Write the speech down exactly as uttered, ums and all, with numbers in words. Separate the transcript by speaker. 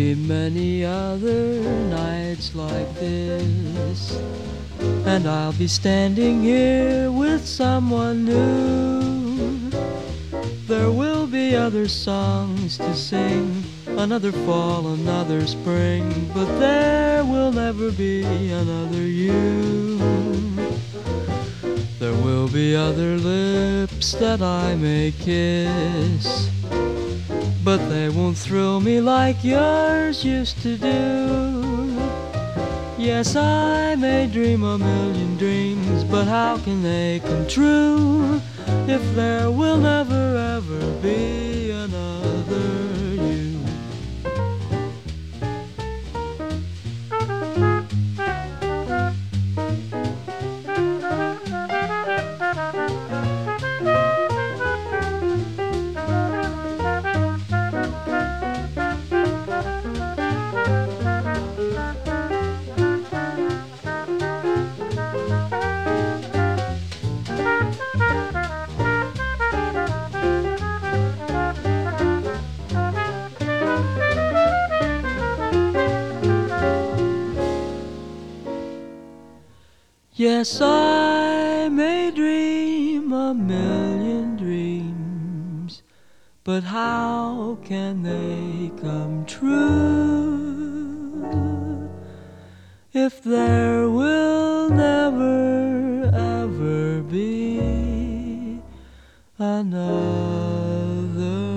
Speaker 1: be many other nights like this, and I'll be standing here with someone new. There will be other songs to sing, another fall, another spring, but there will never be another you. There will be other lips that I may kiss, but they won't thrill me like yours used to do. Yes, I may dream a million dreams, but how can they come true if there will never ever be another you? Yes, I may dream a million dreams, but how can they come true if there will never ever be another